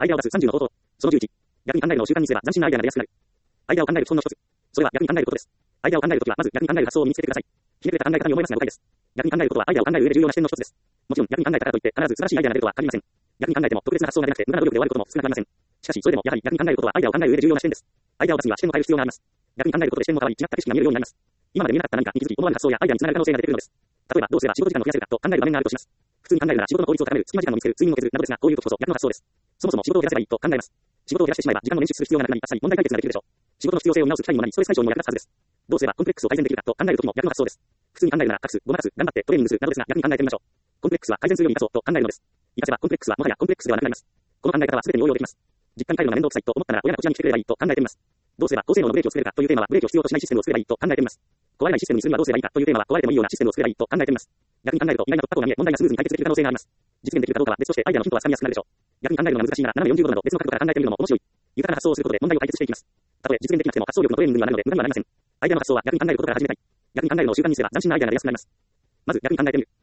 アイデアを出す30の方法。その11。逆に考えるのを習慣にすれば斬新なアイデアが出やすくなる。アイデアを考える基本の一つ。それは逆に考えることです。アイデアを考えるときは、まず逆に考える発想を身につけてください。ひねくれた考え方に思いますが誤解です。逆に考えることはアイデアを考える上で重要な視点の一つです。もちろん逆に考えたからといって必ず素晴らしいアイデアが出るとは限りません。逆に考えても特別な発想が出なくて無駄な努力で終わることも少なくありません。しかしそれでもやはり逆に考えることはアイデアを考える上で重要な視点です。アイデアを出すには視点を変える必要があります。逆に考えることで視点も変わり違った景色が見えるようになります。今まで見えなかった何かに気づき思わぬ発想やアイデアにつながる可能性が出てくるのです。例えばどうすれば仕事時間を増やせるかと考える場面があるとします。普通に考えるなら仕事の効率を高める、隙間時間を見つける、睡眠を削るなどですが、こういう時こそ逆の発想です。そもそも仕事を減らせばいいと考えます。仕事を減らしてしまえば時間の捻出する必要がなくなり、あっさり問題解決ができるでしょう。仕事の必要性を見直す機会にもなり、ストレス解消にも役立つはずです。どうすればコンプレックスを改善できるかと考える時も逆の発想です。普通に考えるなら隠す、ごまかす、頑張ってトレーニングするなどですが、逆に考えてみましょう。コンプレックスは改善するように生かそうと考えるのです。生かせばコンプレックスはもはやコンプレックスではなくなります。この考え方は全てに応用できます。実家に帰るのが面倒くさいと思ったら親がこちらに来てくれればいいと考えてみます。どうすれば高性能のブレーキを作れるかというテーマはブレーキを必要としないシステムを作ればいいと考えてみます。壊れないシステムにするにはどうすればいいかというテーマは壊れてもいいようなシステムを作ればいいと考えてみます。逆に考えると意外な突破口が見え、問題がスムーズに解決できる可能性があります。実現できるかどうかは別としてアイデアのヒントは掴みやすくなるでしょう。逆に考えるのが難しいなら斜め45度など別の角度から考えてみるのも面白い。豊かな発想をすることで問題を解決していきます。たとえ実現できなくても発想力のトレーニングにはなるので無駄にはなりません。アイデアの発想は逆に考えることから始めたい。逆に考えるのを習慣にすれば斬新なアイデアが出やすくなります。まず逆に考えてみる。